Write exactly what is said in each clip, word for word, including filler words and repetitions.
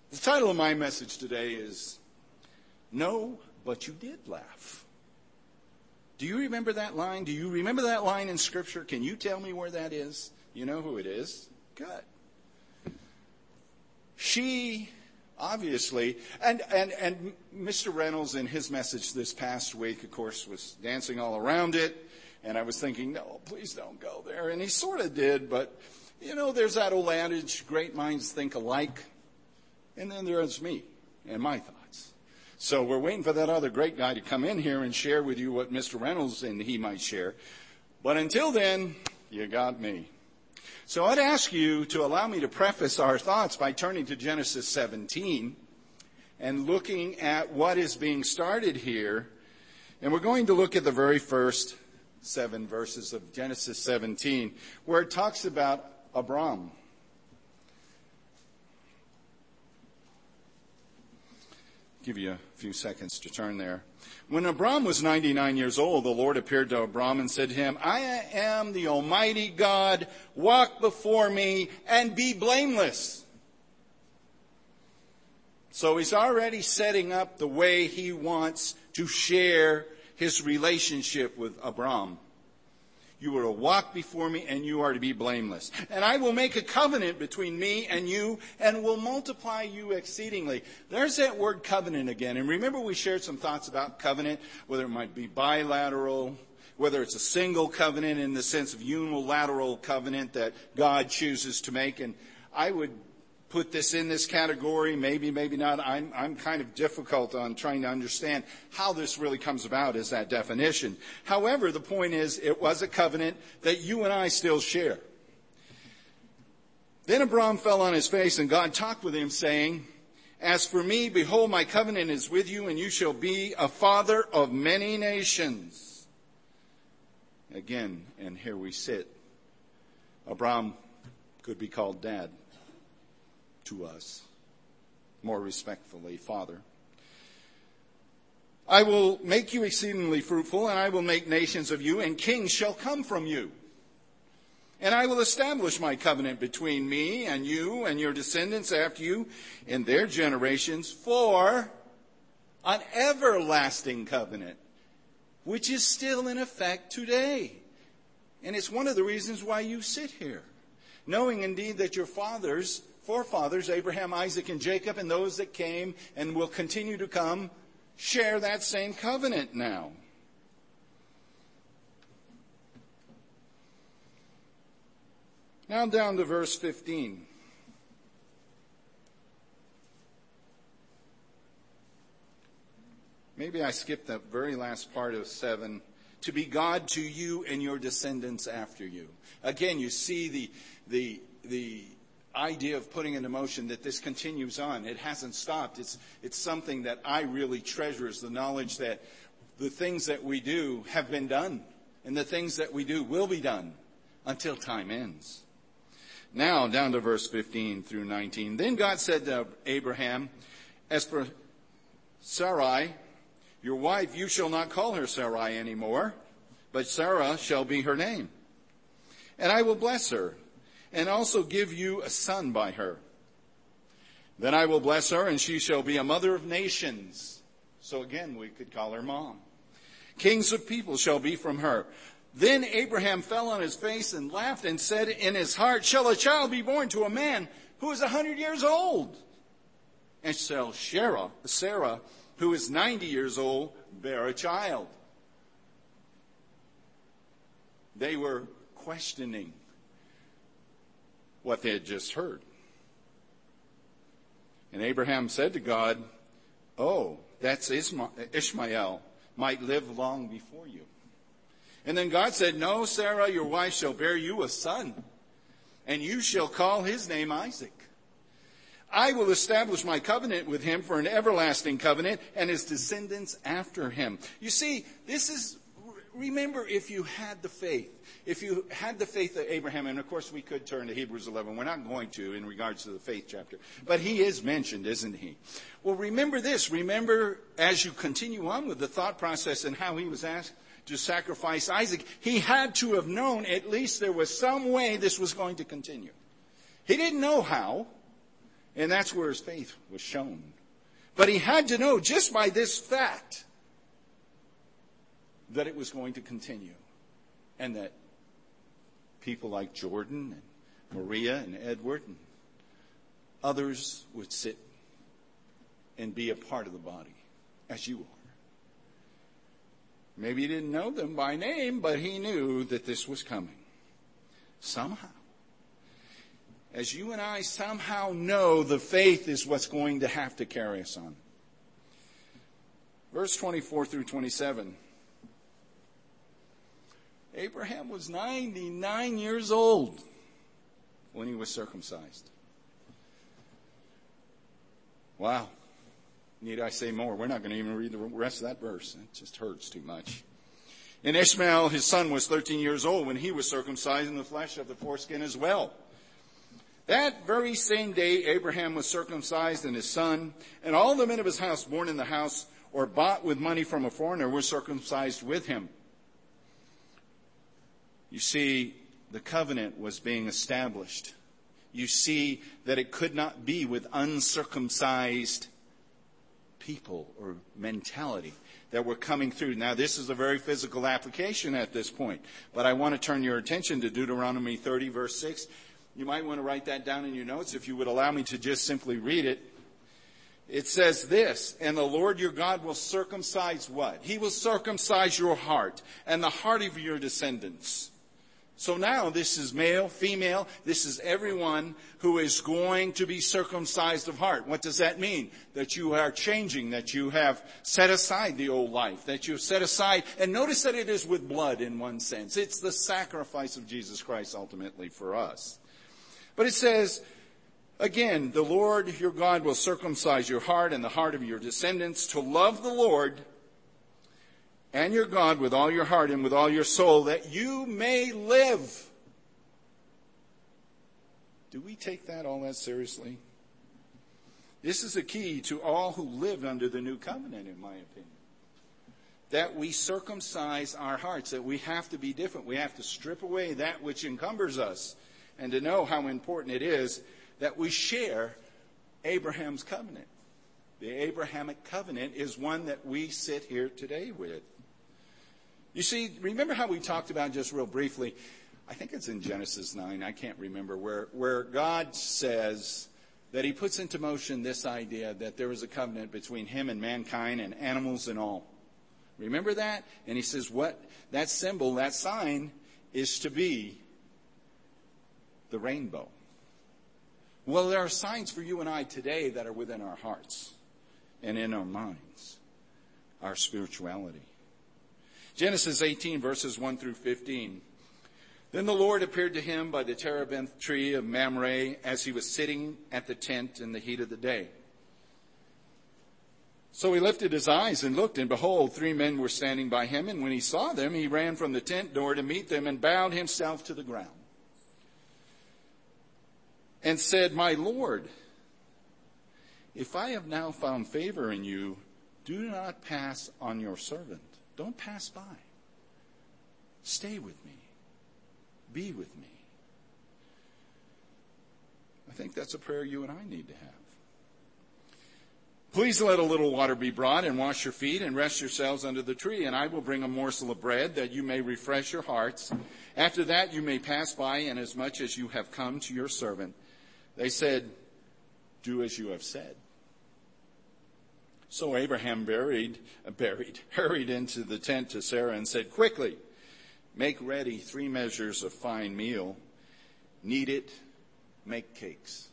The title of my message today is, No, But You Did Laugh. Do you remember that line? Do you remember that line in Scripture? Can you tell me where that is? You know who it is? Good. She, obviously, and, and, and Mister Reynolds in his message this past week, of course, was dancing all around it. And I was thinking, no, please don't go there. And he sort of did, but, you know, there's that old adage, great minds think alike. And then there's me and my thoughts. So we're waiting for that other great guy to come in here and share with you what Mister Reynolds and he might share. But until then, you got me. So I'd ask you to allow me to preface our thoughts by turning to Genesis seventeen and looking at what is being started here. And we're going to look at the very first seven verses of Genesis seventeen, where it talks about Abram. Give you a few seconds to turn there. When Abram was ninety-nine years old, the Lord appeared to Abram and said to him, I am the Almighty God. Walk before me and be blameless. So he's already setting up the way he wants to share his relationship with Abram. You are to walk before me and you are to be blameless. And I will make a covenant between me and you and will multiply you exceedingly. There's that word covenant again. And remember we shared some thoughts about covenant, whether it might be bilateral, whether it's a single covenant in the sense of unilateral covenant that God chooses to make. And I would put this in this category, maybe, maybe not. I'm, I'm kind of difficult on trying to understand how this really comes about as that definition. However, the point is, it was a covenant that you and I still share. Then Abram fell on his face, and God talked with him, saying, As for me, behold, my covenant is with you, and you shall be a father of many nations. Again, and here we sit. Abram could be called Dad to us, more respectfully, Father. I will make you exceedingly fruitful, and I will make nations of you, and kings shall come from you. And I will establish my covenant between me and you and your descendants after you in their generations for an everlasting covenant, which is still in effect today. And it's one of the reasons why you sit here, knowing indeed that your fathers forefathers, Abraham, Isaac, and Jacob, and those that came and will continue to come, share that same covenant now. Now down to verse fifteen. Maybe I skipped the very last part of seven. To be God to you and your descendants after you. Again, you see the the the idea of putting into motion that this continues on. It hasn't stopped. It's it's something that I really treasure, is the knowledge that the things that we do have been done, and the things that we do will be done until time ends. Now, down to verse fifteen through nineteen. Then God said to Abraham, As for Sarai, your wife, you shall not call her Sarai anymore, but Sarah shall be her name. And I will bless her, and also give you a son by her. Then I will bless her, and she shall be a mother of nations. So again, we could call her Mom. Kings of people shall be from her. Then Abraham fell on his face and laughed and said in his heart, Shall a child be born to a man who is a hundred years old? And shall Sarah, Sarah, who is ninety years old, bear a child? They were questioning what they had just heard. And Abraham said to God, Oh, that's Ishmael, might live long before you. And then God said, No, Sarah, your wife shall bear you a son, and you shall call his name Isaac. I will establish my covenant with him for an everlasting covenant, and his descendants after him. You see, this is, remember, if you had the faith, if you had the faith of Abraham, and of course we could turn to Hebrews eleven. We're not going to in regards to the faith chapter. But he is mentioned, isn't he? Well, remember this. Remember, as you continue on with the thought process and how he was asked to sacrifice Isaac, he had to have known at least there was some way this was going to continue. He didn't know how. And that's where his faith was shown. But he had to know just by this fact that it was going to continue. And that people like Jordan and Maria and Edward and others would sit and be a part of the body, as you are. Maybe he didn't know them by name, but he knew that this was coming. Somehow. As you and I somehow know the faith is what's going to have to carry us on. Verse twenty-four through twenty-seven. Abraham was ninety-nine years old when he was circumcised. Wow. Need I say more? We're not going to even read the rest of that verse. It just hurts too much. And Ishmael, his son, was thirteen years old when he was circumcised in the flesh of the foreskin as well. That very same day, Abraham was circumcised, and his son, and all the men of his house born in the house or bought with money from a foreigner were circumcised with him. You see, the covenant was being established. You see that it could not be with uncircumcised people or mentality that were coming through. Now, this is a very physical application at this point, but I want to turn your attention to Deuteronomy thirty, verse six. You might want to write that down in your notes if you would allow me to just simply read it. It says this, and the Lord your God will circumcise what? He will circumcise your heart and the heart of your descendants. So now this is male, female. This is everyone who is going to be circumcised of heart. What does that mean? That you are changing, that you have set aside the old life, that you've set aside. And notice that it is with blood in one sense. It's the sacrifice of Jesus Christ ultimately for us. But it says, again, the Lord your God will circumcise your heart and the heart of your descendants to love the Lord and your God with all your heart and with all your soul, that you may live. Do we take that all that seriously? This is the key to all who live under the new covenant, in my opinion. That we circumcise our hearts, that we have to be different. We have to strip away that which encumbers us, and to know how important it is that we share Abraham's covenant. The Abrahamic covenant is one that we sit here today with. You see, remember how we talked about just real briefly, I think it's in Genesis nine, I can't remember, where, where God says that he puts into motion this idea that there is a covenant between him and mankind and animals and all. Remember that? And he says what that symbol, that sign, is to be the rainbow. Well, there are signs for you and I today that are within our hearts and in our minds, our spirituality. Genesis eighteen, verses one through fifteen. Then the Lord appeared to him by the terebinth tree of Mamre as he was sitting at the tent in the heat of the day. So he lifted his eyes and looked, and behold, three men were standing by him. And when he saw them, he ran from the tent door to meet them and bowed himself to the ground. And said, my Lord, if I have now found favor in you, do not pass on your servant. Don't pass by. Stay with me. Be with me. I think that's a prayer you and I need to have. Please let a little water be brought and wash your feet and rest yourselves under the tree, and I will bring a morsel of bread that you may refresh your hearts. After that you may pass by, inasmuch as you have come to your servant. They said, do as you have said. So Abraham buried, uh, buried, hurried into the tent to Sarah and said, quickly, make ready three measures of fine meal. Knead it, make cakes.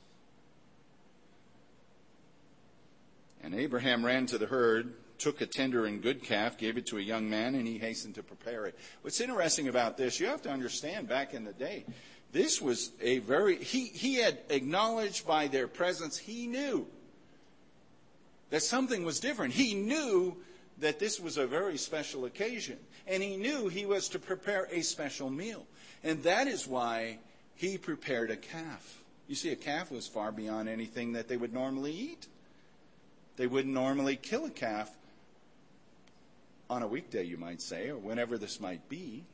And Abraham ran to the herd, took a tender and good calf, gave it to a young man, and he hastened to prepare it. What's interesting about this, you have to understand back in the day, this was a very, he, he had acknowledged by their presence, he knew that something was different. He knew that this was a very special occasion. And he knew he was to prepare a special meal. And that is why he prepared a calf. You see, a calf was far beyond anything that they would normally eat. They wouldn't normally kill a calf on a weekday, you might say, or whenever this might be.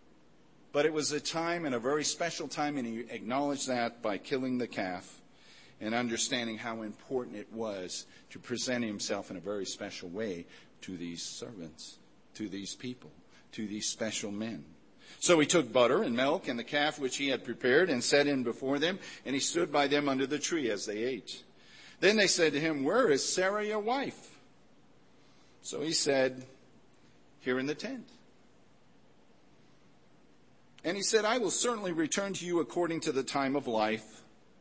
But it was a time and a very special time, and he acknowledged that by killing the calf. and understanding how important it was to present himself in a very special way to these servants, to these people, to these special men. So he took butter and milk and the calf which he had prepared and set in before them, and he stood by them under the tree as they ate. Then they said to him, "Where is Sarah your wife?" So he said, "Here in the tent." And he said, "I will certainly return to you according to the time of life.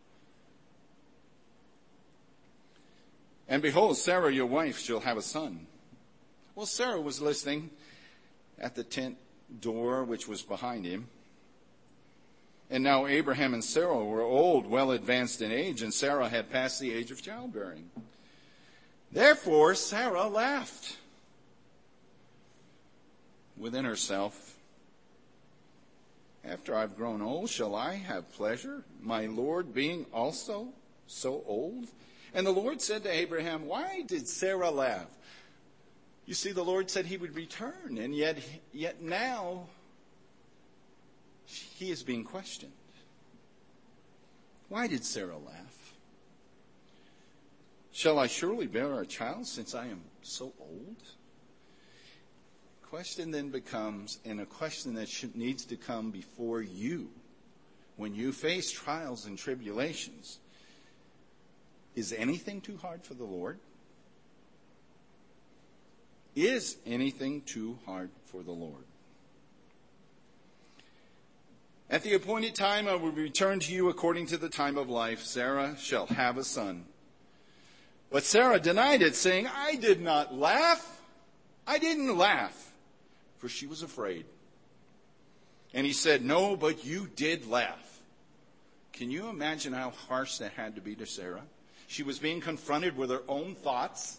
And behold, Sarah your wife shall have a son." Well, Sarah was listening at the tent door which was behind him. And now Abraham and Sarah were old, well advanced in age, and Sarah had passed the age of childbearing. Therefore Sarah laughed within herself, "After I've grown old, shall I have pleasure, my Lord being also so old?" And the Lord said to Abraham, "Why did Sarah laugh?" You see, the Lord said he would return, and yet, yet now he is being questioned. Why did Sarah laugh? "Shall I surely bear a child since I am so old?" Question then becomes, and a question that should, needs to come before you when you face trials and tribulations: is anything too hard for the Lord? Is anything too hard for the Lord? "At the appointed time I will return to you according to the time of life. Sarah shall have a son." But Sarah denied it, saying, "I did not laugh. I didn't laugh," for she was afraid. And he said, "No, but you did laugh." Can you imagine how harsh that had to be to Sarah? She was being confronted with her own thoughts.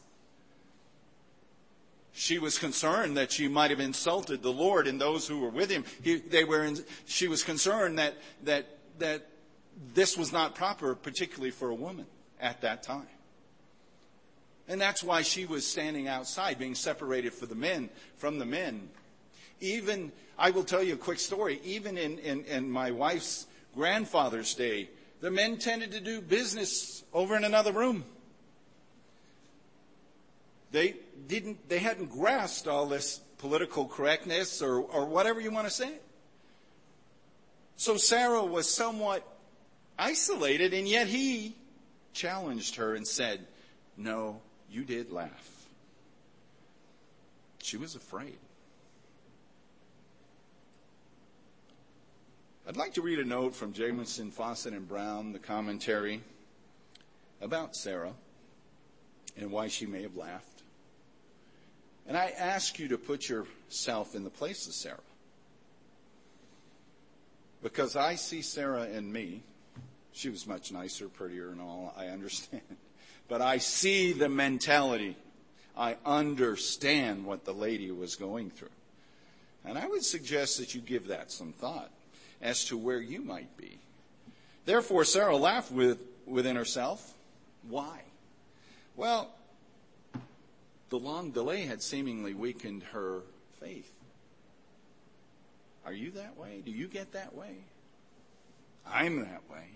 She was concerned that she might have insulted the Lord and those who were with him. He, they were in, she was concerned that, that, that this was not proper, particularly for a woman at that time. And that's why she was standing outside, being separated for the men, from the men. Even, I will tell you a quick story, even in, in, in my wife's grandfather's day, the men tended to do business over in another room. They didn't, they hadn't grasped all this political correctness or, or whatever you want to say. So Sarah was somewhat isolated, and yet he challenged her and said, "No, you did laugh." She was afraid. I'd like to read a note from Jamieson, Fawcett, and Brown, the commentary about Sarah and why she may have laughed. And I ask you to put yourself in the place of Sarah. Because I see Sarah in me. She was much nicer, prettier and all, I understand. But I see the mentality. I understand what the lady was going through. And I would suggest that you give that some thought as to where you might be. Therefore, Sarah laughed with, within herself. Why? Well, the long delay had seemingly weakened her faith. Are you that way? Do you get that way? I'm that way.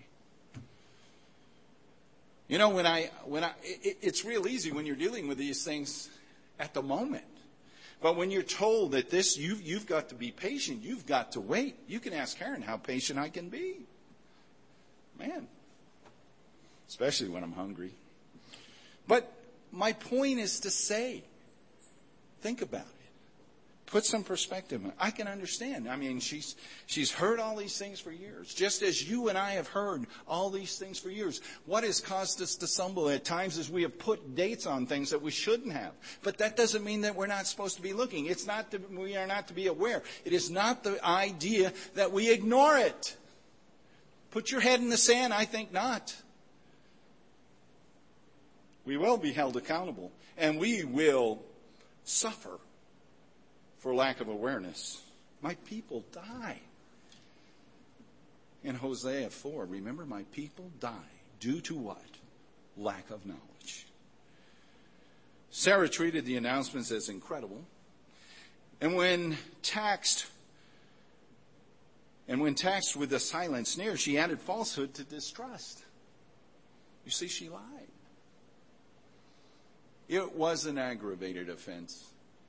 You know, when I, when I, it, it's real easy when you're dealing with these things at the moment. But when you're told that this, you've, you've got to be patient, you've got to wait. You can ask Karen how patient I can be. Man. Especially when I'm hungry. But my point is to say, think about it. Put some perspective on it. I can understand. I mean, she's she's heard all these things for years, just as you and I have heard all these things for years. What has caused us to stumble at times is we have put dates on things that we shouldn't have. But that doesn't mean that we're not supposed to be looking. It's not that we are not to be aware. It is not the idea that we ignore it. Put your head in the sand. I think not. We will be held accountable, and we will suffer for lack of awareness. My people die. In Hosea four, remember, my people die due to what? Lack of knowledge. Sarah treated the announcements as incredible. And when taxed, and when taxed with a silent sneer, she added falsehood to distrust. You see, she lied. It was an aggravated offense.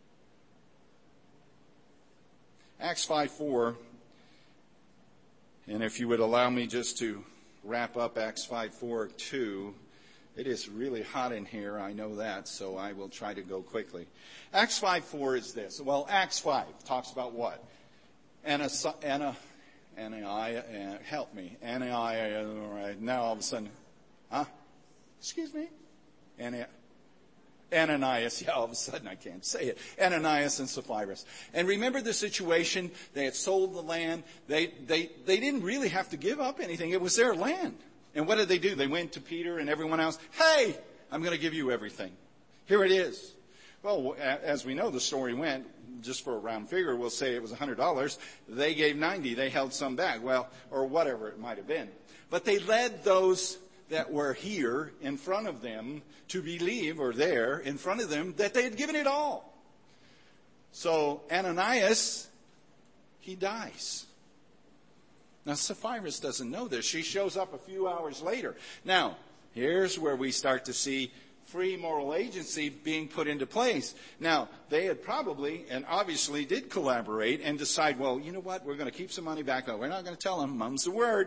Acts five four, and if you would allow me just to wrap up Acts five four two, it is really hot in here, I know that, so I will try to go quickly. Acts five four is this. Well, Acts five talks about what? Anna, Anna, Ananias, uh, help me. Ananias, uh, now all of a sudden, huh? Excuse me? Ananias. Ananias, yeah, all of a sudden I can't say it. Ananias and Sapphira. And remember the situation, they had sold the land. They, they, they didn't really have to give up anything. It was their land. And what did they do? They went to Peter and everyone else. Hey, I'm going to give you everything. Here it is. Well, as we know, the story went, just for a round figure, we'll say it was one hundred dollars. They gave ninety. They held some back. Well, or whatever it might have been. But they led those that were here in front of them to believe, or there in front of them, that they had given it all. So Ananias, he dies. Now Sapphira doesn't know this. She shows up a few hours later. Now, here's where we start to see free moral agency being put into place. Now, they had probably and obviously did collaborate and decide, well, you know what, we're going to keep some money back. Oh, we're not going to tell them. Mum's the word.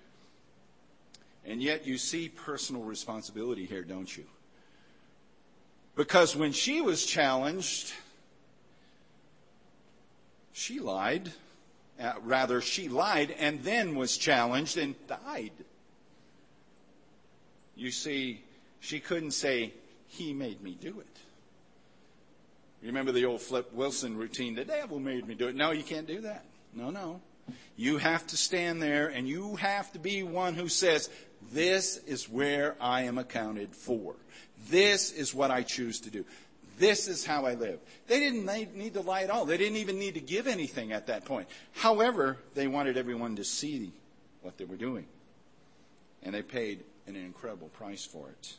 And yet you see personal responsibility here, don't you? Because when she was challenged, she lied. Uh, rather, she lied and then was challenged and died. You see, she couldn't say, he made me do it. Remember the old Flip Wilson routine, the devil made me do it. No, you can't do that. No, no. You have to stand there and you have to be one who says, this is where I am accounted for. This is what I choose to do. This is how I live. They didn't need to lie at all. They didn't even need to give anything at that point. However, they wanted everyone to see what they were doing. And they paid an incredible price for it.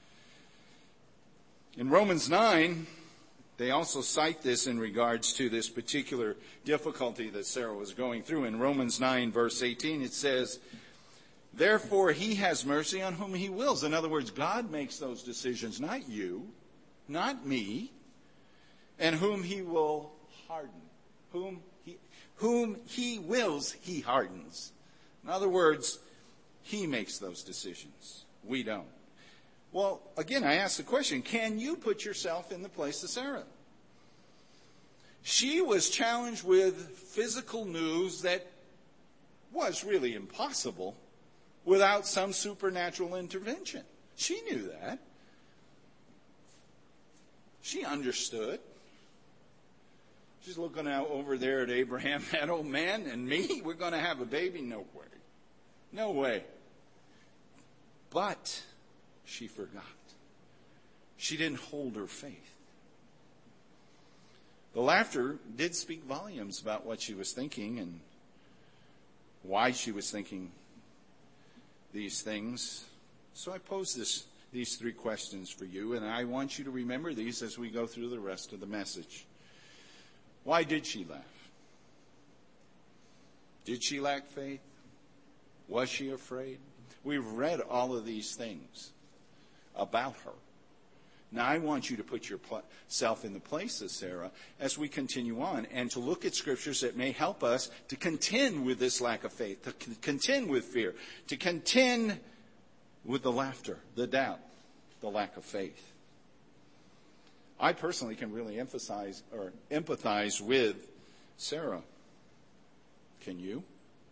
In Romans nine, they also cite this in regards to this particular difficulty that Sarah was going through. In Romans nine, verse eighteen, it says, therefore he has mercy on whom he wills. In other words, God makes those decisions, not you, not me, and whom he will harden. Whom he, whom he wills, he hardens. In other words, he makes those decisions. We don't. Well, again, I ask the question, can you put yourself in the place of Sarah? She was challenged with physical news that was really impossible without some supernatural intervention. She knew that. She understood. She's looking out over there at Abraham, that old man, and me. We're going to have a baby? No way. No way. But she forgot. She didn't hold her faith. The laughter did speak volumes about what she was thinking and why she was thinking these things. So I pose this, these three questions for you, and I want you to remember these as we go through the rest of the message. Why did she laugh? Did she lack faith? Was she afraid? We've read all of these things about her. Now, I want you to put yourself in the place of Sarah as we continue on and to look at scriptures that may help us to contend with this lack of faith, to contend with fear, to contend with the laughter, the doubt, the lack of faith. I personally can really emphasize or empathize with Sarah. Can you?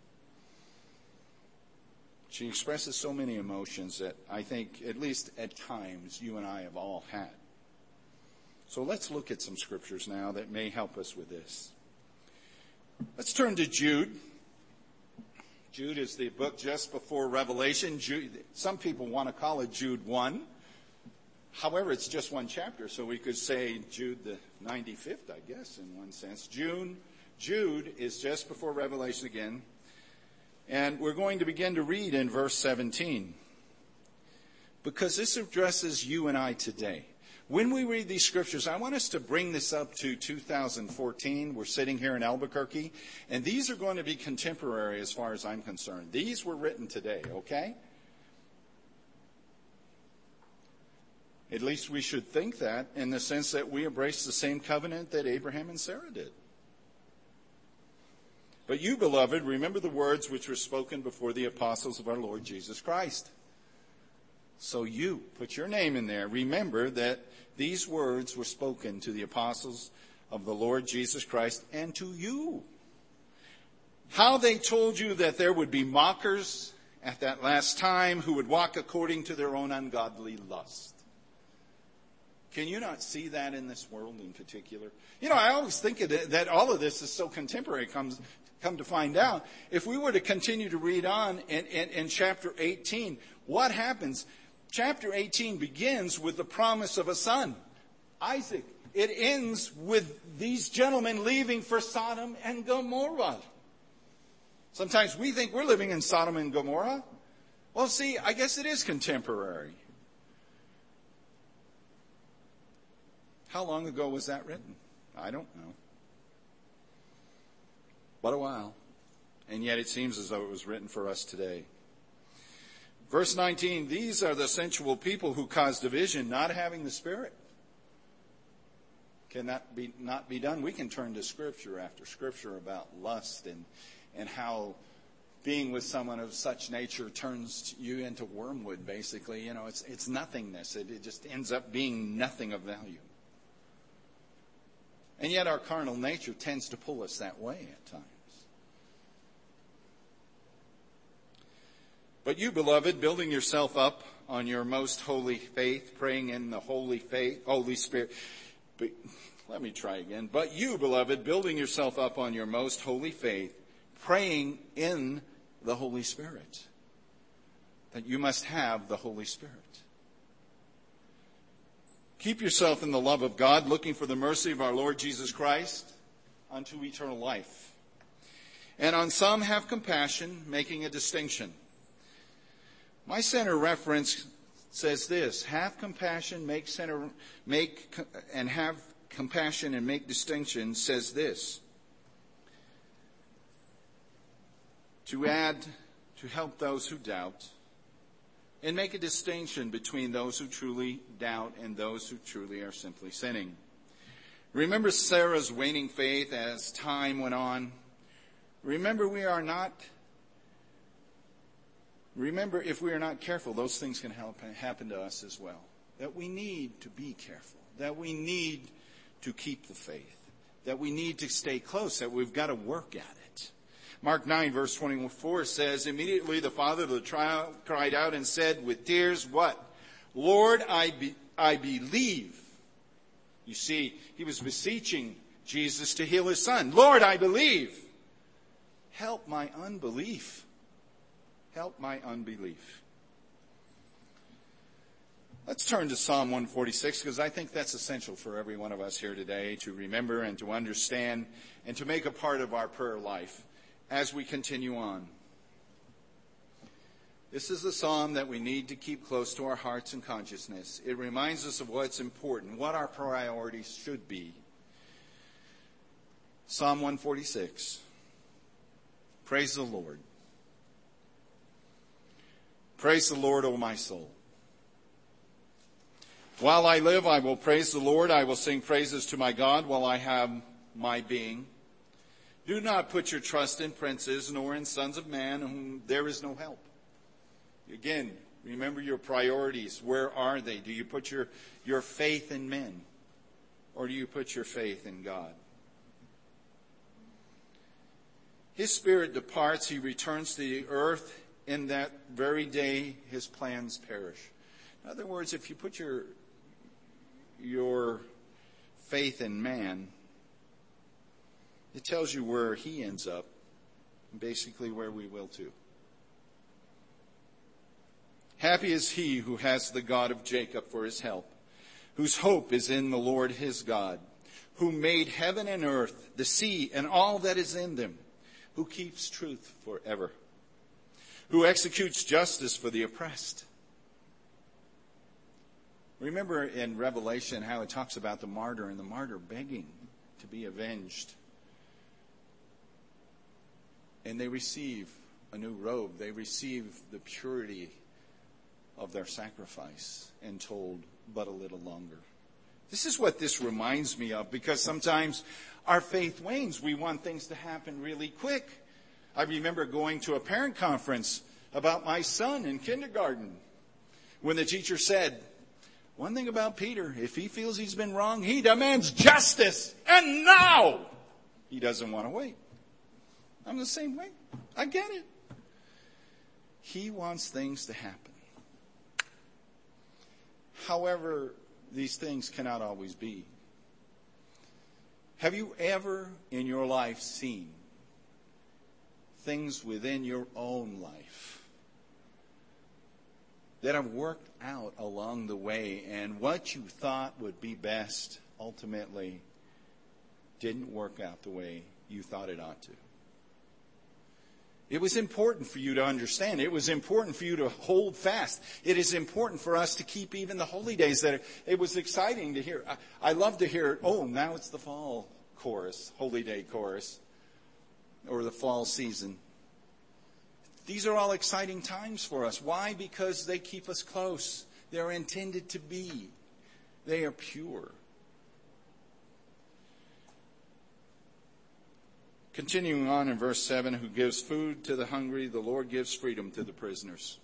She expresses so many emotions that I think, at least at times, you and I have all had. So let's look at some scriptures now that may help us with this. Let's turn to Jude. Jude is the book just before Revelation. Jude, some people want to call it Jude one. However, it's just one chapter, so we could say Jude the ninety-fifth, I guess, in one sense. June, Jude is just before Revelation again. And we're going to begin to read in verse seventeen. Because this addresses you and I today. When we read these scriptures, I want us to bring this up to two thousand fourteen. We're sitting here in Albuquerque. And these are going to be contemporary as far as I'm concerned. These were written today, okay? At least we should think that, in the sense that we embrace the same covenant that Abraham and Sarah did. But you, beloved, remember the words which were spoken before the apostles of our Lord Jesus Christ. So you, put your name in there. Remember that these words were spoken to the apostles of the Lord Jesus Christ and to you. How they told you that there would be mockers at that last time who would walk according to their own ungodly lust. Can you not see that in this world in particular? You know, I always think that all of this is so contemporary, comes come to find out. If we were to continue to read on in, in, in chapter eighteen, what happens? Chapter eighteen begins with the promise of a son, Isaac. It ends with these gentlemen leaving for Sodom and Gomorrah. Sometimes we think we're living in Sodom and Gomorrah. Well, see, I guess it is contemporary. How long ago was that written? I don't know. What a while. And yet it seems as though it was written for us today. Verse nineteen, these are the sensual people who cause division, not having the Spirit. Can that be not be done? We can turn to Scripture after Scripture about lust and, and how being with someone of such nature turns you into wormwood, basically. You know, it's it's nothingness. It, it just ends up being nothing of value. And yet our carnal nature tends to pull us that way at times. But you, beloved, building yourself up on your most holy faith, praying in the Holy faith, Holy Spirit. But, let me try again. But you, beloved, building yourself up on your most holy faith, praying in the Holy Spirit. That you must have the Holy Spirit. Keep yourself in the love of God, looking for the mercy of our Lord Jesus Christ unto eternal life. And on some have compassion, making a distinction. My center reference says this: have compassion, make center, make and have compassion and make distinction. Says this: to add, to help those who doubt, and make a distinction between those who truly doubt and those who truly are simply sinning. Remember Sarah's waning faith as time went on. Remember we are not Remember, if we are not careful, those things can help, happen to us as well. That we need to be careful. That we need to keep the faith. That we need to stay close. That we've got to work at it. Mark nine, verse twenty-four says, immediately the father of the child cried out and said with tears, what? Lord, I, be, I believe. You see, he was beseeching Jesus to heal his son. Lord, I believe. Help my unbelief. Help my unbelief. Let's turn to Psalm one forty-six, because I think that's essential for every one of us here today to remember and to understand and to make a part of our prayer life as we continue on. This is a psalm that we need to keep close to our hearts and consciousness. It reminds us of what's important, what our priorities should be. Psalm one forty-six. Praise the Lord. Praise the Lord, O my soul. While I live, I will praise the Lord. I will sing praises to my God while I have my being. Do not put your trust in princes, nor in sons of man, whom there is no help. Again, remember your priorities. Where are they? Do you put your, your faith in men, or do you put your faith in God? His spirit departs. He returns to the earth. In that very day, his plans perish. In other words, if you put your, your faith in man, it tells you where he ends up, and basically where we will too. Happy is he who has the God of Jacob for his help, whose hope is in the Lord his God, who made heaven and earth, the sea, and all that is in them, who keeps truth forever, who executes justice for the oppressed. Remember in Revelation how it talks about the martyr and the martyr begging to be avenged. And they receive a new robe. They receive the purity of their sacrifice and told, but a little longer. This is what this reminds me of, because sometimes our faith wanes. We want things to happen really quick. I remember going to a parent conference about my son in kindergarten when the teacher said, one thing about Peter, if he feels he's been wrong, he demands justice. And now he doesn't want to wait. I'm the same way. I get it. He wants things to happen. However, these things cannot always be. Have you ever in your life seen things within your own life that have worked out along the way, and what you thought would be best ultimately didn't work out the way you thought it ought to? It was important for you to understand. It was important for you to hold fast. It is important for us to keep even the holy days. That it was exciting to hear. I, I love to hear, oh, now it's the fall chorus, holy day chorus, or the fall season. These are all exciting times for us. Why? Because they keep us close. They're intended to be. They are pure. Continuing on in verse seven, who gives food to the hungry, the Lord gives freedom to the prisoners.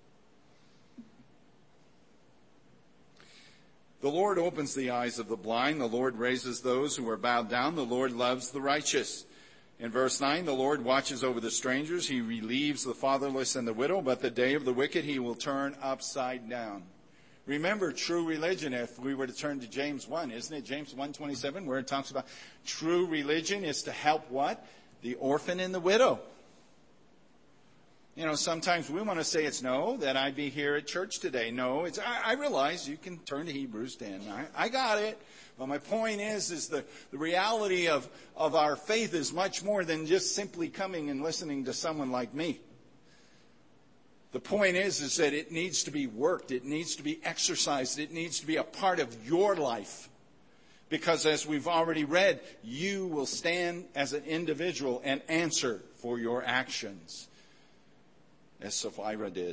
The Lord opens the eyes of the blind. The Lord raises those who are bowed down. The Lord loves the righteous. In verse nine, the Lord watches over the strangers. He relieves the fatherless and the widow, but the day of the wicked he will turn upside down. Remember, true religion, if we were to turn to James one, isn't it James one twenty-seven, where it talks about true religion is to help what? The orphan and the widow. You know, sometimes we want to say it's no, that I be here at church today. No, it's, I, I realize you can turn to Hebrews ten. I, I got it. But my point is, is the, the reality of, of our faith is much more than just simply coming and listening to someone like me. The point is, is that it needs to be worked. It needs to be exercised. It needs to be a part of your life. Because as we've already read, you will stand as an individual and answer for your actions. As Sapphira did.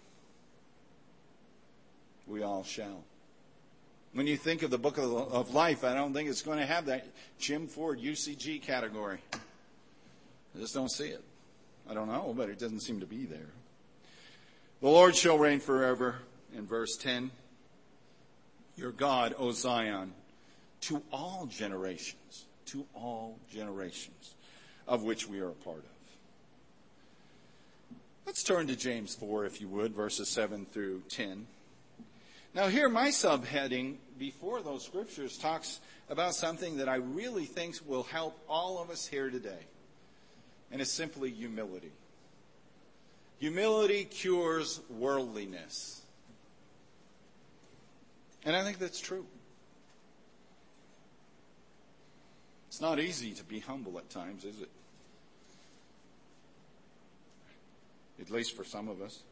We all shall. When you think of the book of, of life, I don't think it's going to have that Jim Ford U C G category. I just don't see it. I don't know, but it doesn't seem to be there. The Lord shall reign forever. In verse ten, your God, O Zion, to all generations, to all generations, of which we are a part of. Let's turn to James four, if you would, verses seven through ten. Now here, my subheading before those scriptures talks about something that I really think will help all of us here today. And it's simply humility. Humility cures worldliness. And I think that's true. It's not easy to be humble at times, is it? At least for some of us.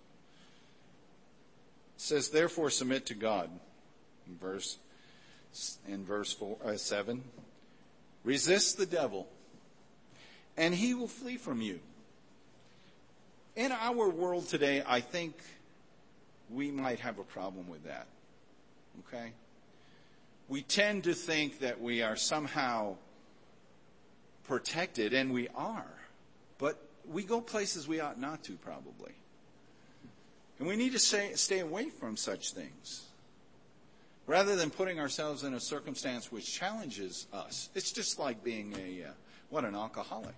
It says, therefore submit to God. In verse, in verse four, uh, seven. Resist the devil, and he will flee from you. In our world today, I think we might have a problem with that. Okay? We tend to think that we are somehow protected, and we are. But we go places we ought not to, probably. And we need to stay, stay away from such things. Rather than putting ourselves in a circumstance which challenges us. It's just like being a, uh, what, an alcoholic.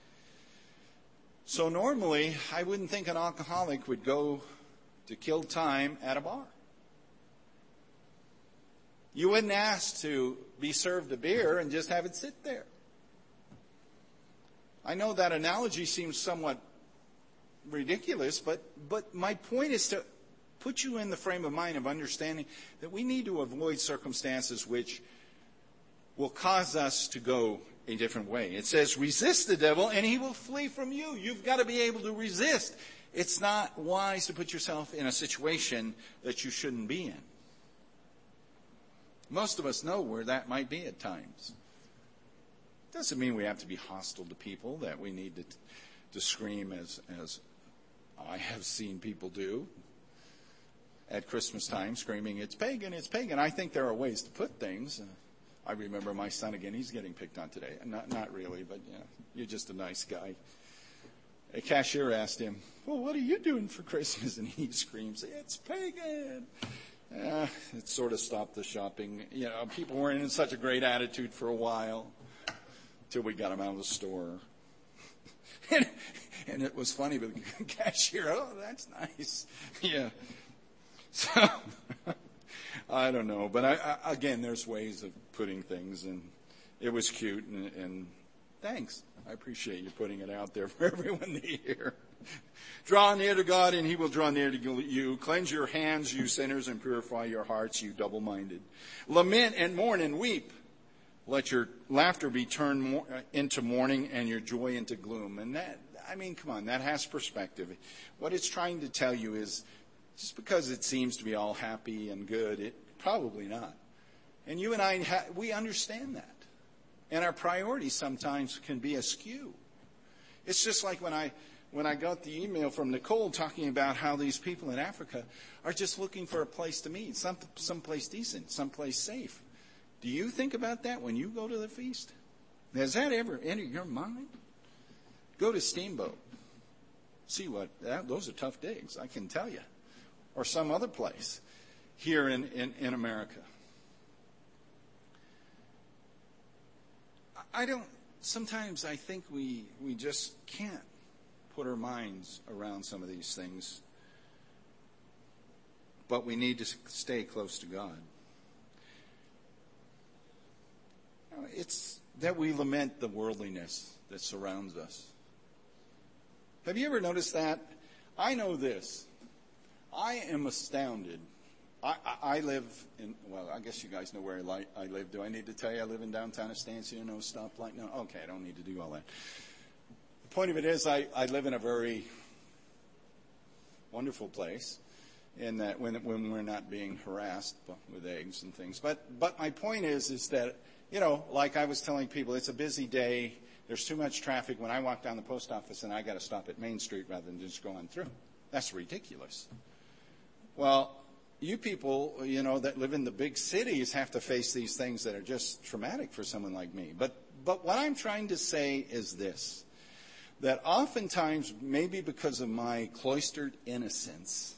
So normally, I wouldn't think an alcoholic would go to kill time at a bar. You wouldn't ask to be served a beer and just have it sit there. I know that analogy seems somewhat ridiculous, but, but my point is to put you in the frame of mind of understanding that we need to avoid circumstances which will cause us to go a different way. It says, resist the devil and he will flee from you. You've got to be able to resist. It's not wise to put yourself in a situation that you shouldn't be in. Most of us know where that might be at times. Doesn't mean we have to be hostile to people, that we need to, to scream as, as I have seen people do. at Christmas time screaming, "It's pagan, it's pagan." I think there are ways to put things. Uh, I remember my son again, he's getting picked on today. Not, not really, but yeah, you're just a nice guy. A cashier asked him, "Well, what are you doing for Christmas?" And he screams, "It's pagan." Uh, it sort of stopped the shopping. You know, people weren't in such a great attitude for a while till we got them out of the store. and, and it was funny, but the cashier, "Oh, that's nice." Yeah. So, I don't know. But I, I, again, there's ways of putting things, and it was cute, and, and thanks. I appreciate you putting it out there for everyone to hear. Draw near to God, and he will draw near to you. Cleanse your hands, you sinners, and purify your hearts, you double-minded. Lament and mourn and weep. Let your laughter be turned into mourning and your joy into gloom. And that, I mean, come on, that has perspective. What it's trying to tell you is, just because it seems to be all happy and good, it probably not. And you and I, ha- we understand that. And our priorities sometimes can be askew. It's just like when I when I got the email from Nicole talking about how these people in Africa are just looking for a place to meet, some someplace decent, someplace safe. Do you think about that when you go to the feast? Has that ever entered your mind? Go to Steamboat. See what, that, those are tough digs, I can tell you. Or some other place here in, in, in America. I don't, sometimes I think we, we just can't put our minds around some of these things. But we need to stay close to God. It's that we lament the worldliness that surrounds us. Have you ever noticed that? I know this. I am astounded. I, I, I live in, well, I guess you guys know where I, li- I live. Do I need to tell you I live in downtown Estancia? No stoplight? No? Okay, I don't need to do all that. The point of it is I, I live in a very wonderful place in that when, when we're not being harassed with eggs and things. But, but my point is, is that, you know, like I was telling people, it's a busy day. There's too much traffic. When I walk down the post office and I got to stop at Main Street rather than just going through. That's ridiculous. Well, you people, you know, that live in the big cities have to face these things that are just traumatic for someone like me. But but what I'm trying to say is this, that oftentimes, maybe because of my cloistered innocence,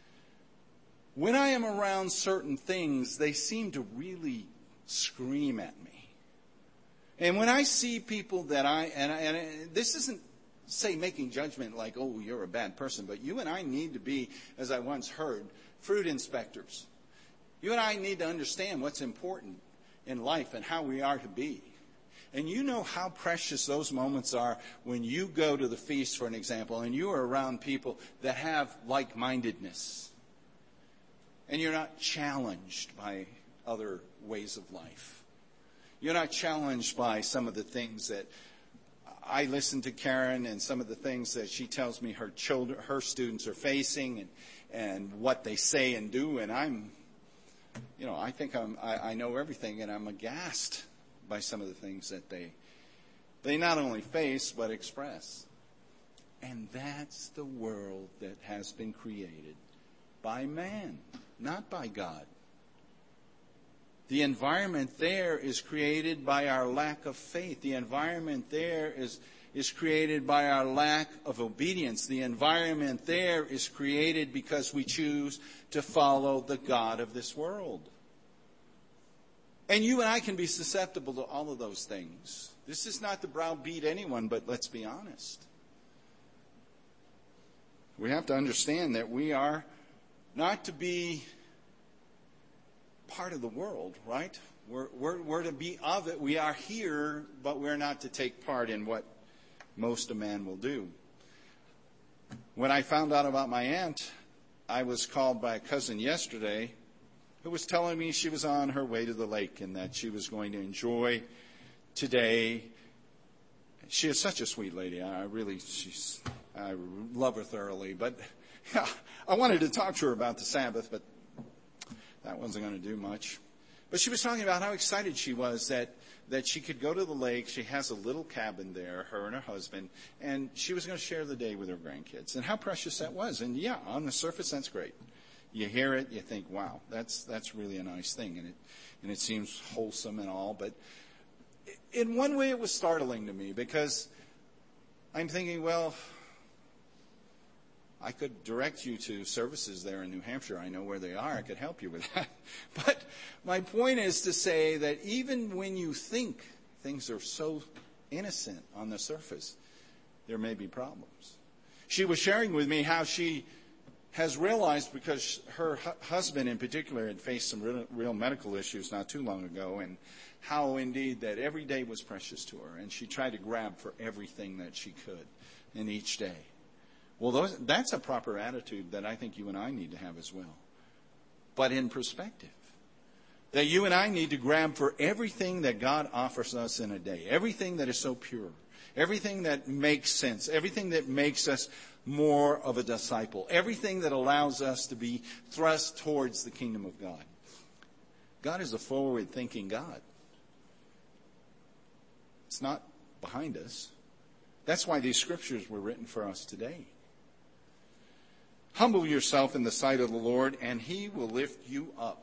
when I am around certain things, they seem to really scream at me. And when I see people that I, and, I, and I, this isn't, say, making judgment like, oh, you're a bad person, but you and I need to be, as I once heard, fruit inspectors. You and I need to understand what's important in life and how we are to be. And you know how precious those moments are when you go to the feast, for an example, and you are around people that have like-mindedness. And you're not challenged by other ways of life. You're not challenged by some of the things that I listen to Karen and some of the things that she tells me her children, her students are facing, and, and what they say and do. And I'm, you know, I think I'm, I, I know everything, and I'm aghast by some of the things that they, they not only face but express. And that's the world that has been created by man, not by God. The environment there is created by our lack of faith. The environment there is, is created by our lack of obedience. The environment there is created because we choose to follow the God of this world. And you and I can be susceptible to all of those things. This is not to browbeat anyone, but let's be honest. We have to understand that we are not to be part of the world, right? We're, we're, we're to be of it. We are here, but we're not to take part in what most a man will do. When I found out about my aunt, I was called by a cousin yesterday who was telling me she was on her way to the lake and that she was going to enjoy today. She is such a sweet lady. I really, she's, I love her thoroughly. But yeah, I wanted to talk to her about the Sabbath, but that wasn't going to do much. But she was talking about how excited she was that, that she could go to the lake. She has a little cabin there, her and her husband, and she was going to share the day with her grandkids. And how precious that was. And yeah, on the surface, that's great. You hear it, you think, wow, that's that's really a nice thing, and it and it seems wholesome and all. But in one way, it was startling to me because I'm thinking, well, I could direct you to services there in New Hampshire. I know where they are. I could help you with that. But my point is to say that even when you think things are so innocent on the surface, there may be problems. She was sharing with me how she has realized, because her hu- husband in particular had faced some real, real medical issues not too long ago, and how indeed that every day was precious to her, and she tried to grab for everything that she could in each day. Well, those, that's a proper attitude that I think you and I need to have as well. But in perspective, that you and I need to grab for everything that God offers us in a day, everything that is so pure, everything that makes sense, everything that makes us more of a disciple, everything that allows us to be thrust towards the kingdom of God. God is a forward-thinking God. It's not behind us. That's why these scriptures were written for us today. Humble yourself in the sight of the Lord, and He will lift you up.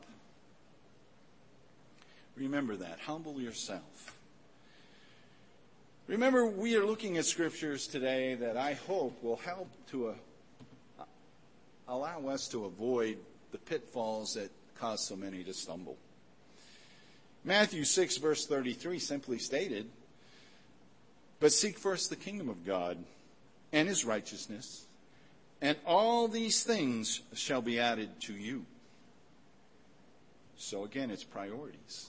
Remember that. Humble yourself. Remember, we are looking at scriptures today that I hope will help to uh, allow us to avoid the pitfalls that cause so many to stumble. Matthew six, verse thirty-three simply stated, "But seek first the kingdom of God and His righteousness, and all these things shall be added to you." So again, it's priorities.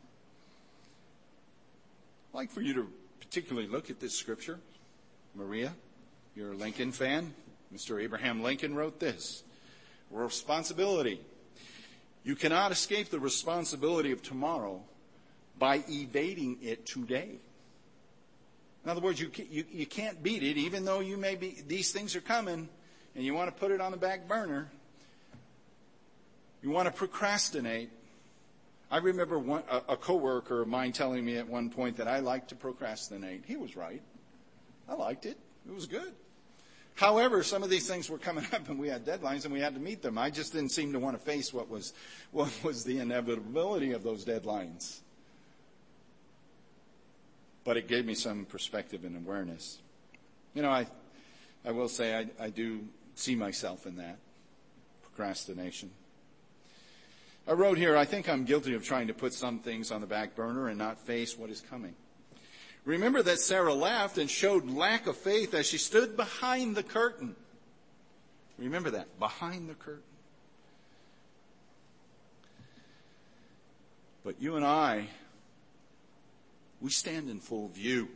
I'd like for you to particularly look at this scripture. Maria, you're a Lincoln fan. Mister Abraham Lincoln wrote this: responsibility. You cannot escape the responsibility of tomorrow by evading it today. In other words, you, you, you can't beat it, even though you may be, these things are coming, and you want to put it on the back burner. You want to procrastinate. I remember one, a, a coworker of mine telling me at one point that I liked to procrastinate. He was right. I liked it. It was good. However, some of these things were coming up and we had deadlines and we had to meet them. I just didn't seem to want to face what was, what was the inevitability of those deadlines. But it gave me some perspective and awareness. You know, I, I will say I, I do see myself in that procrastination. I wrote here, I think I'm guilty of trying to put some things on the back burner and not face what is coming. Remember that Sarah laughed and showed lack of faith as she stood behind the curtain. Remember that, behind the curtain. But you and I, we stand in full view.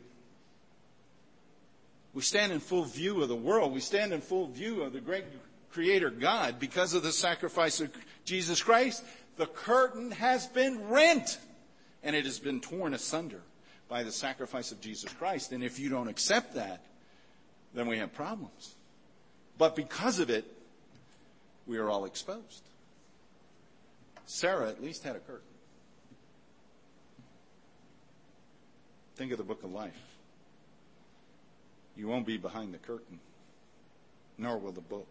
We stand in full view of the world. We stand in full view of the great Creator God because of the sacrifice of Jesus Christ. The curtain has been rent and it has been torn asunder by the sacrifice of Jesus Christ. And if you don't accept that, then we have problems. But because of it, we are all exposed. Sarah at least had a curtain. Think of the book of life. You won't be behind the curtain, nor will the book.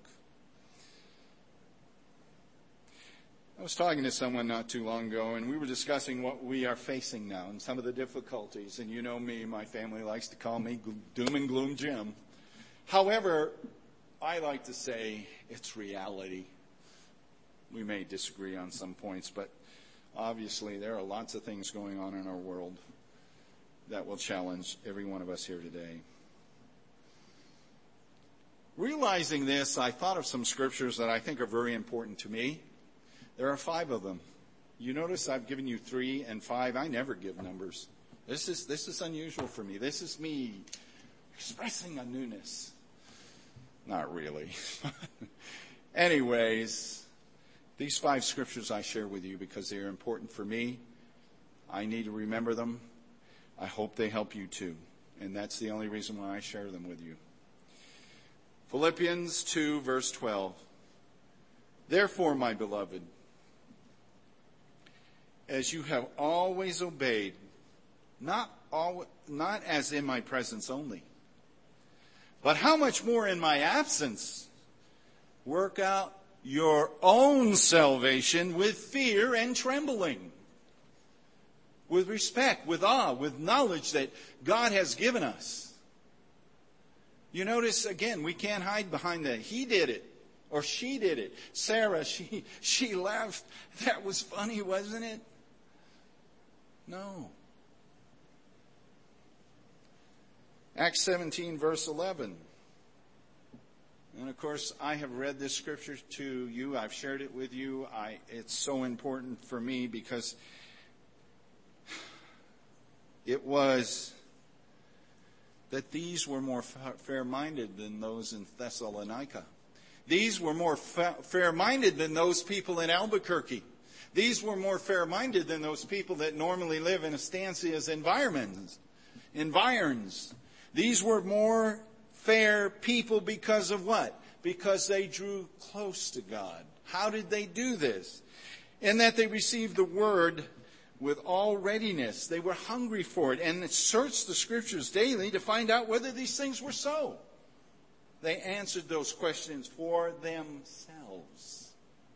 I was talking to someone not too long ago, and we were discussing what we are facing now and some of the difficulties. And you know me, my family likes to call me Doom and Gloom Jim. However, I like to say it's reality. We may disagree on some points, but obviously there are lots of things going on in our world that will challenge every one of us here today. Realizing this, I thought of some scriptures that I think are very important to me. There are five of them. You notice I've given you three and five. I never give numbers. This is, this is unusual for me. This is me expressing a newness. Not really. Anyways, these five scriptures I share with you because they are important for me. I need to remember them. I hope they help you too. And that's the only reason why I share them with you. Philippians two, verse twelve. Therefore, my beloved, as you have always obeyed, not al- not as in my presence only, but how much more in my absence, work out your own salvation with fear and trembling. With respect, with awe, with knowledge that God has given us. You notice, again, we can't hide behind that. He did it. Or she did it. Sarah, she, she laughed. That was funny, wasn't it? No. Acts seventeen, verse eleven. And of course, I have read this scripture to you. I've shared it with you. I, it's so important for me because it was that these were more fair-minded than those in Thessalonica. These were more fa- fair-minded than those people in Albuquerque. These were more fair-minded than those people that normally live in estancias environments, environs. These were more fair people because of what? Because they drew close to God. How did they do this? In that they received the word with all readiness. They were hungry for it and searched the scriptures daily to find out whether these things were so. They answered those questions for themselves.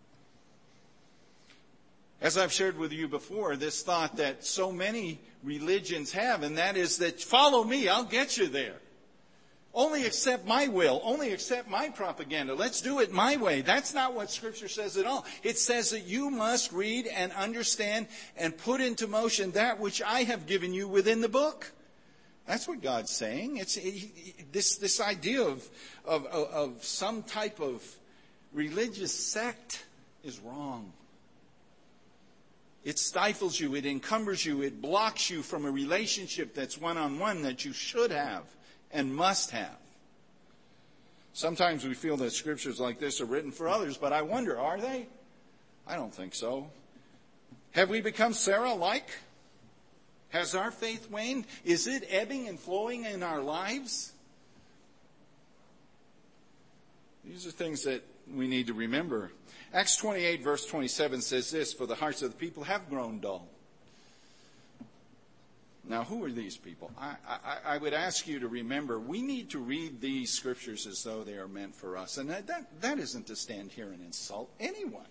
As I've shared with you before, this thought that so many religions have, and that is that follow me, I'll get you there. Only accept my will. Only accept my propaganda. Let's do it my way. That's not what Scripture says at all. It says that you must read and understand and put into motion that which I have given you within the book. That's what God's saying. It's it, this this idea of, of of some type of religious sect is wrong. It stifles you. It encumbers you. It blocks you from a relationship that's one-on-one that you should have and must have. Sometimes we feel that scriptures like this are written for others, but I wonder, are they? I don't think so. Have we become Sarah-like? Has our faith waned? Is it ebbing and flowing in our lives? These are things that we need to remember. Acts twenty-eight, verse twenty-seven says this, for the hearts of the people have grown dull. Now, who are these people? I, I, I would ask you to remember, we need to read these scriptures as though they are meant for us. And that, that, that isn't to stand here and insult anyone.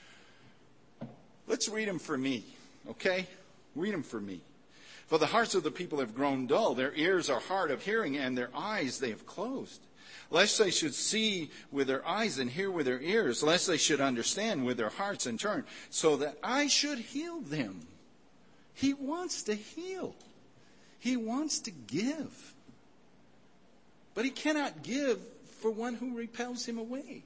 Let's read them for me, okay? Read them for me. For the hearts of the people have grown dull. Their ears are hard of hearing, and their eyes they have closed. Lest they should see with their eyes and hear with their ears, lest they should understand with their hearts and turn, so that I should heal them. He wants to heal. He wants to give. But he cannot give for one who repels him away.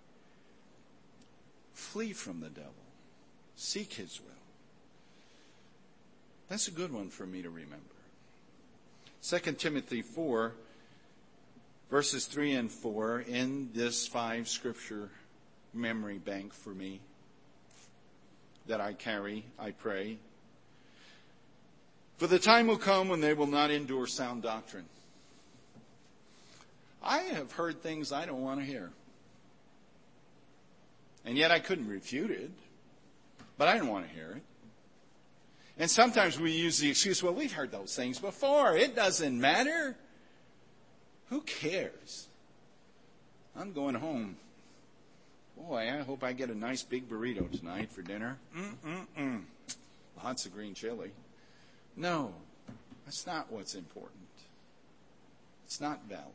Flee from the devil. Seek his will. That's a good one for me to remember. Second Timothy four, verses three and four, in this five scripture memory bank for me that I carry, I pray. For the time will come when they will not endure sound doctrine. I have heard things I don't want to hear. And yet I couldn't refute it. But I didn't want to hear it. And sometimes we use the excuse, well, we've heard those things before. It doesn't matter. Who cares? I'm going home. Boy, I hope I get a nice big burrito tonight for dinner. Mm-mm-mm. Lots of green chili. No, that's not what's important. It's not valid.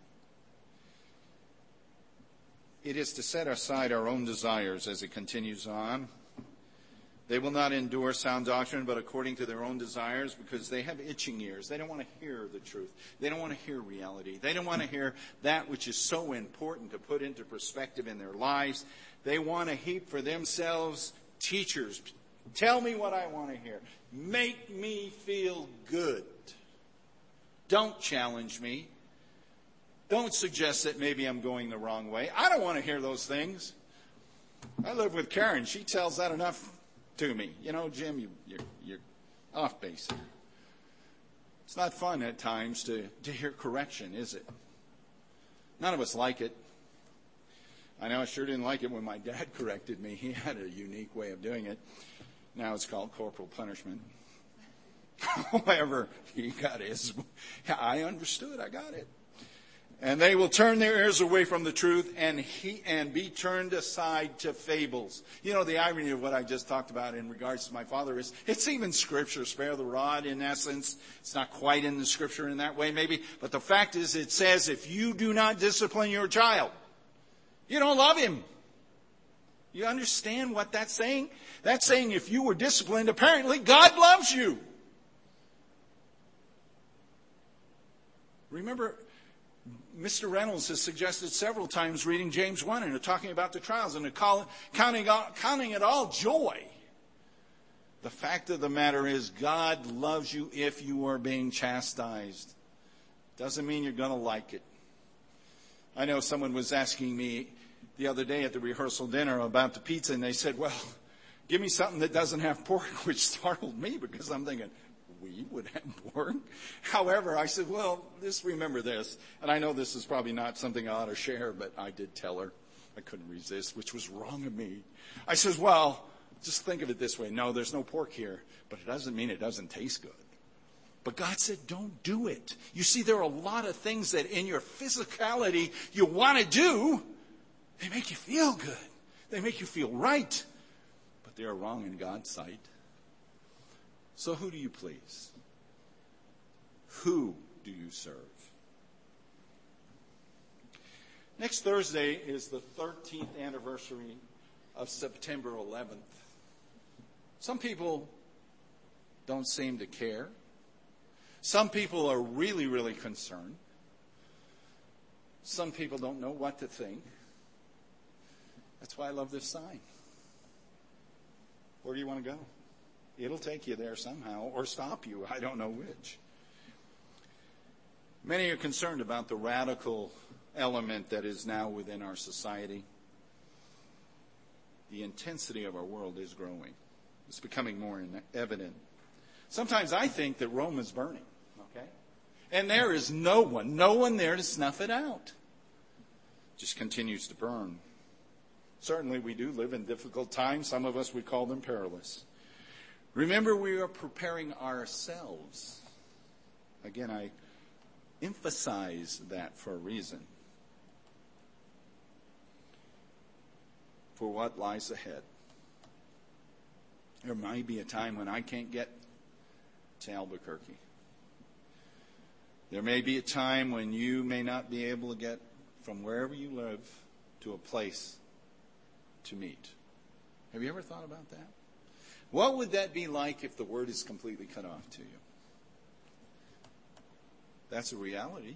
It is to set aside our own desires, as it continues on. They will not endure sound doctrine, but according to their own desires, because they have itching ears. They don't want to hear the truth. They don't want to hear reality. They don't want to hear that which is so important to put into perspective in their lives. They want to heap for themselves teachers. Tell me what I want to hear. Make me feel good. Don't challenge me. Don't suggest that maybe I'm going the wrong way. I don't want to hear those things. I live with Karen. She tells that enough to me. You know, Jim, you, you're, you're off base here. It's not fun at times to, to hear correction, is it? None of us like it. I know I sure didn't like it when my dad corrected me. He had a unique way of doing it. Now it's called corporal punishment. However, he got his. I understood. I got it. And they will turn their ears away from the truth and he, and be turned aside to fables. You know, the irony of what I just talked about in regards to my father is, it's even scripture, spare the rod in essence. It's not quite in the scripture in that way maybe. But the fact is, it says if you do not discipline your child, you don't love him. You understand what that's saying? That's saying if you were disciplined, apparently God loves you. Remember, Mister Reynolds has suggested several times reading James one and talking about the trials and call, counting, counting it all joy. The fact of the matter is God loves you if you are being chastised. Doesn't mean you're going to like it. I know someone was asking me the other day at the rehearsal dinner about the pizza, and they said, well, give me something that doesn't have pork, which startled me because I'm thinking, we would have pork? However, I said, well, just remember this. And I know this is probably not something I ought to share, but I did tell her. I couldn't resist, which was wrong of me. I says, well, just think of it this way. No, there's no pork here, but it doesn't mean it doesn't taste good. But God said, don't do it. You see, there are a lot of things that in your physicality you want to do. They make you feel good. They make you feel right. But they are wrong in God's sight. So who do you please? Who do you serve? Next Thursday is the thirteenth anniversary of September eleventh. Some people don't seem to care. Some people are really, really concerned. Some people don't know what to think. That's why I love this sign. Where do you want to go? It'll take you there somehow, or stop you. I don't know which. Many are concerned about the radical element that is now within our society. The intensity of our world is growing. It's becoming more evident. Sometimes I think that Rome is burning, okay? And there is no one, no one there to snuff it out. It just continues to burn. Certainly we do live in difficult times. Some of us would call them perilous. Remember, we are preparing ourselves. Again, I emphasize that for a reason. For what lies ahead. There might be a time when I can't get to Albuquerque. There may be a time when you may not be able to get from wherever you live to a place to meet. Have you ever thought about that? What would that be like if the word is completely cut off to you? That's a reality.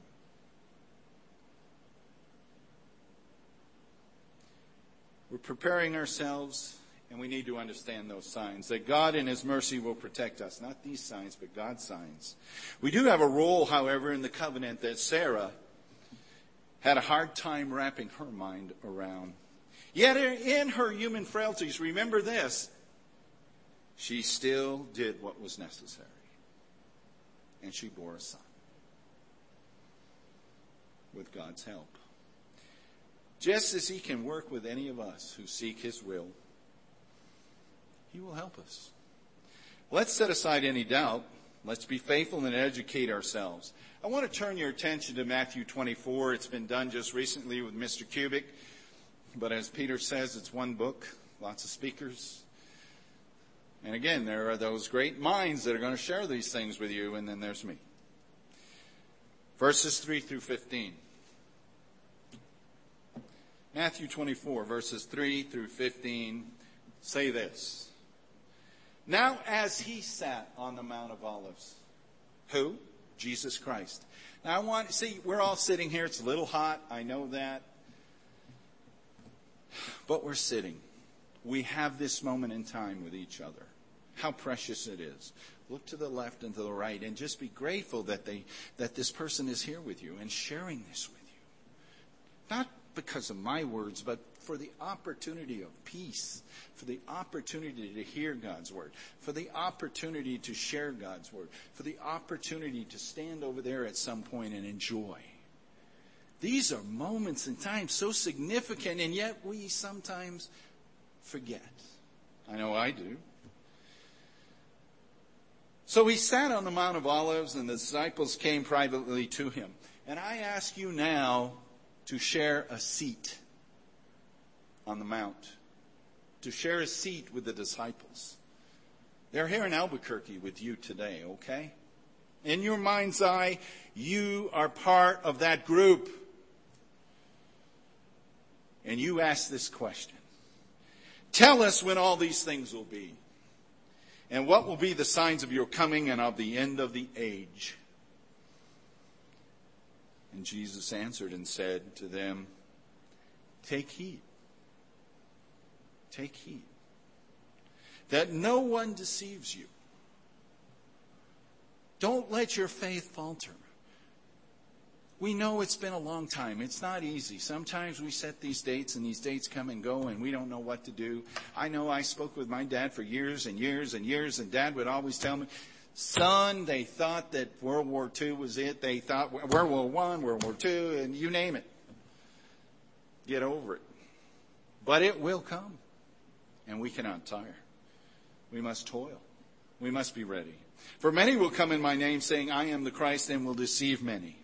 We're preparing ourselves, and we need to understand those signs. That God in His mercy will protect us. Not these signs, but God's signs. We do have a role, however, in the covenant that Sarah had a hard time wrapping her mind around. Yet in her human frailties, remember this, she still did what was necessary. And she bore a son. With God's help. Just as He can work with any of us who seek His will, He will help us. Let's set aside any doubt. Let's be faithful and educate ourselves. I want to turn your attention to Matthew twenty-four. It's been done just recently with Mister Kubik. But as Peter says, it's one book, lots of speakers. And again, there are those great minds that are going to share these things with you, and then there's me. Verses three through fifteen. Matthew twenty-four, verses three through fifteen, say this. Now as He sat on the Mount of Olives. Who? Jesus Christ. Now I want, see, we're all sitting here. It's a little hot. I know that. But we're sitting. We have this moment in time with each other. How precious it is. Look to the left and to the right and just be grateful that they that this person is here with you and sharing this with you. Not because of my words, but for the opportunity of peace, for the opportunity to hear God's word, for the opportunity to share God's word, for the opportunity to stand over there at some point and enjoy. These are moments in time so significant, and yet we sometimes forget. I know I do. So He sat on the Mount of Olives, and the disciples came privately to Him. And I ask you now to share a seat on the Mount, to share a seat with the disciples. They're here in Albuquerque with you today, okay? In your mind's eye, you are part of that group. And you ask this question. Tell us when all these things will be. And what will be the signs of your coming and of the end of the age? And Jesus answered and said to them, take heed. Take heed that no one deceives you. Don't let your faith falter. We know it's been a long time. It's not easy. Sometimes we set these dates and these dates come and go and we don't know what to do. I know I spoke with my dad for years and years and years, and Dad would always tell me, son, they thought that World War Two was it. They thought World War One, World War Two, and you name it. Get over it. But it will come. And we cannot tire. We must toil. We must be ready. For many will come in my name saying, I am the Christ, and will deceive many.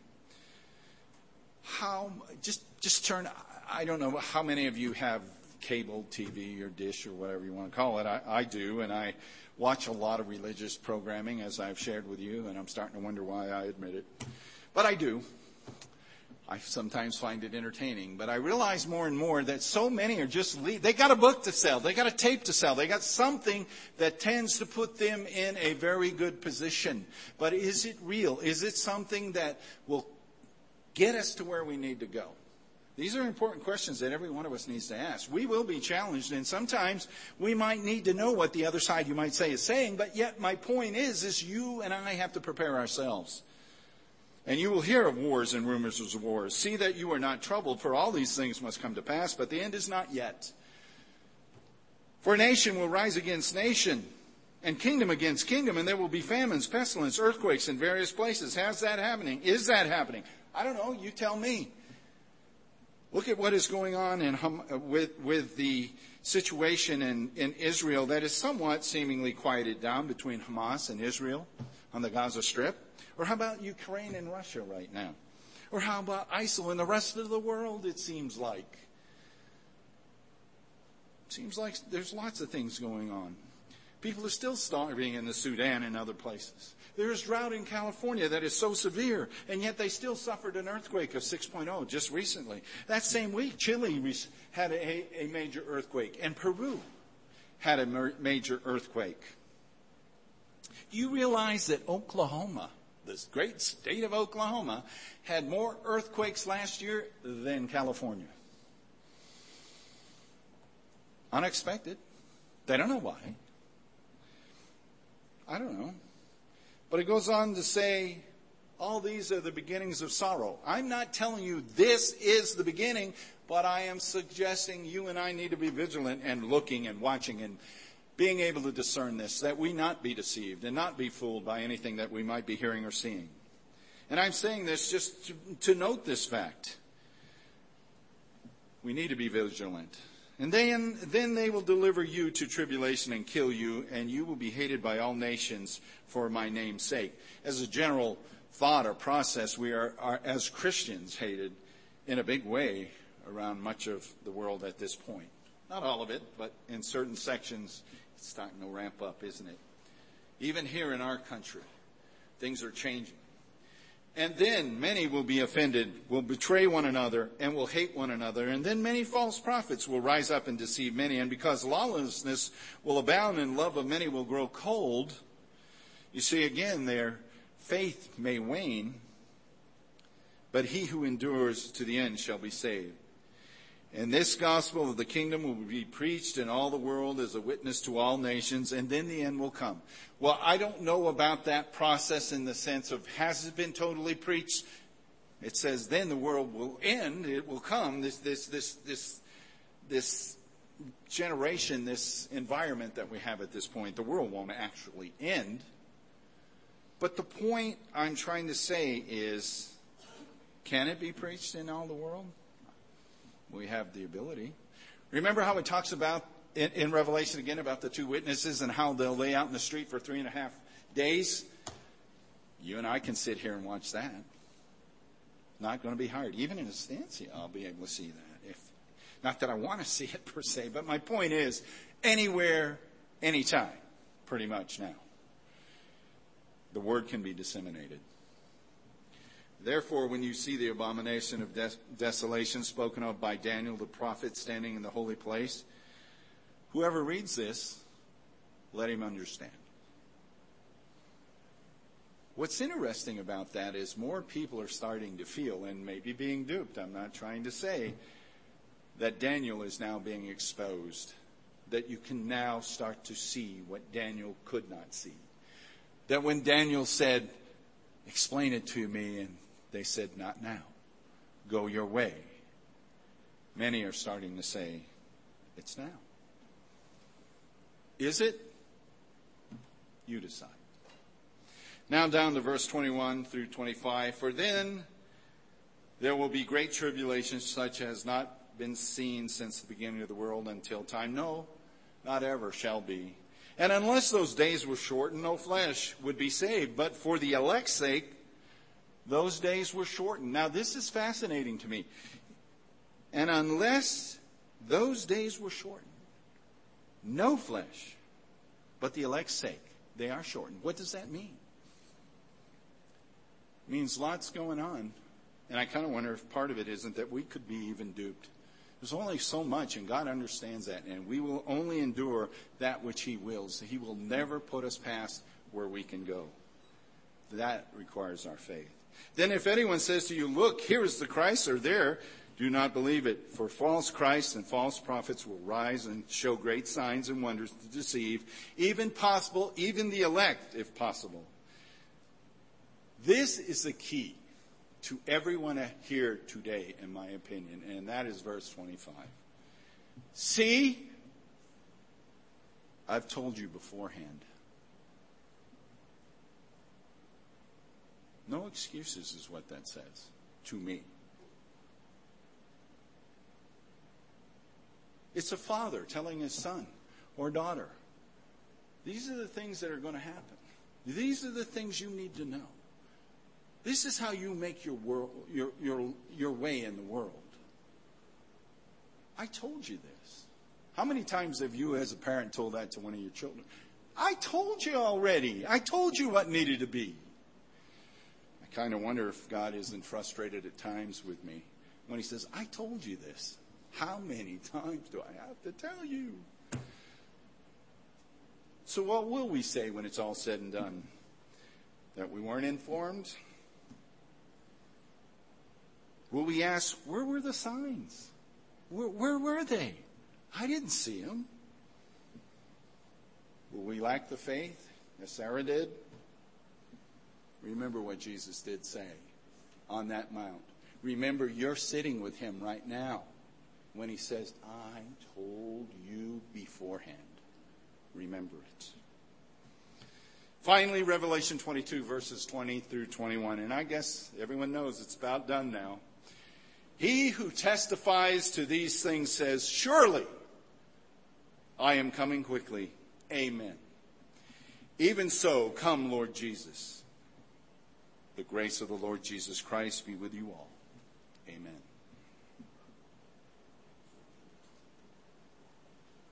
How, just, just turn, I don't know how many of you have cable T V or dish or whatever you want to call it. I, I do, and I watch a lot of religious programming, as I've shared with you, and I'm starting to wonder why I admit it. But I do. I sometimes find it entertaining, but I realize more and more that so many are just, lead. They got a book to sell. They got a tape to sell. They got something that tends to put them in a very good position. But is it real? Is it something that will get us to where we need to go? These are important questions that every one of us needs to ask. We will be challenged, and sometimes we might need to know what the other side, you might say, is saying, but yet my point is, is you and I have to prepare ourselves. And you will hear of wars and rumors of wars. See that you are not troubled, for all these things must come to pass, but the end is not yet. For nation will rise against nation, and kingdom against kingdom, and there will be famines, pestilence, earthquakes in various places. How's that happening? Is that happening? I don't know. You tell me. Look at what is going on in with with the situation in, in Israel that is somewhat seemingly quieted down between Hamas and Israel on the Gaza Strip. Or how about Ukraine and Russia right now? Or how about I S I L and the rest of the world, it seems like? It seems like there's lots of things going on. People are still starving in the Sudan and other places. There's drought in California that is so severe, and yet they still suffered an earthquake of six point oh just recently. That same week, Chile had a, a major earthquake, and Peru had a major earthquake. Do you realize that Oklahoma, this great state of Oklahoma, had more earthquakes last year than California? Unexpected. They don't know why. I don't know. But it goes on to say, all these are the beginnings of sorrow. I'm not telling you this is the beginning, but I am suggesting you and I need to be vigilant and looking and watching and being able to discern this, that we not be deceived and not be fooled by anything that we might be hearing or seeing. And I'm saying this just to, to note this fact. We need to be vigilant. And then, then they will deliver you to tribulation and kill you, and you will be hated by all nations for my name's sake. As a general thought or process, we are, are as Christians hated in a big way around much of the world at this point. Not all of it, but in certain sections, it's starting to ramp up, isn't it? Even here in our country, things are changing. And then many will be offended, will betray one another, and will hate one another. And then many false prophets will rise up and deceive many. And because lawlessness will abound and love of many will grow cold, you see, again, their faith may wane, but he who endures to the end shall be saved. And this gospel of the kingdom will be preached in all the world as a witness to all nations, and then the end will come. Well, I don't know about that process in the sense of has it been totally preached? It says then the world will end, it will come, this this this this this generation, this environment that we have at this point. The world won't actually end. But the point I'm trying to say is, can it be preached in all the world? We have the ability. Remember how it talks about in, in Revelation again about the two witnesses and how they'll lay out in the street for three and a half days? You and I can sit here and watch that. Not going to be hard. Even in Estancia, I'll be able to see that. If, not that I want to see it per se, but my point is, anywhere, anytime, pretty much now, the word can be disseminated. Therefore, when you see the abomination of des- desolation spoken of by Daniel the prophet standing in the holy place, whoever reads this, let him understand. What's interesting about that is more people are starting to feel, and maybe being duped, I'm not trying to say, that Daniel is now being exposed. That you can now start to see what Daniel could not see. That when Daniel said, explain it to me, and they said, not now. Go your way. Many are starting to say, it's now. Is it? You decide. Now down to verse twenty-one through twenty-five. For then there will be great tribulation such as not been seen since the beginning of the world until time. No, not ever shall be. And unless those days were shortened, no flesh would be saved. But for the elect's sake, those days were shortened. Now this is fascinating to me. And unless those days were shortened, no flesh, but the elect's sake, they are shortened. What does that mean? It means lots going on. And I kind of wonder if part of it isn't that we could be even duped. There's only so much, and God understands that. And we will only endure that which He wills. He will never put us past where we can go. That requires our faith. Then if anyone says to you, look, here is the Christ, or there, do not believe it. For false Christs and false prophets will rise and show great signs and wonders to deceive, even possible, even the elect, if possible. This is the key to everyone here today, in my opinion, and that is verse twenty-five. See, I've told you beforehand. No excuses is what that says to me. It's a father telling his son or daughter, these are the things that are going to happen. These are the things you need to know. This is how you make your world, your, your, your way in the world. I told you this. How many times have you as a parent told that to one of your children? I told you already. I told you what needed to be. I kind of wonder if God isn't frustrated at times with me when He says, I told you this. How many times do I have to tell you? So what will we say when it's all said and done? That we weren't informed? Will we ask, where were the signs? Where, where were they? I didn't see them. Will we lack the faith, as Sarah did? Remember what Jesus did say on that mount. Remember, you're sitting with Him right now when He says, I told you beforehand. Remember it. Finally, Revelation twenty-two, verses twenty through twenty-one. And I guess everyone knows it's about done now. He who testifies to these things says, surely I am coming quickly. Amen. Even so, come, Lord Jesus. The grace of the Lord Jesus Christ be with you all. Amen.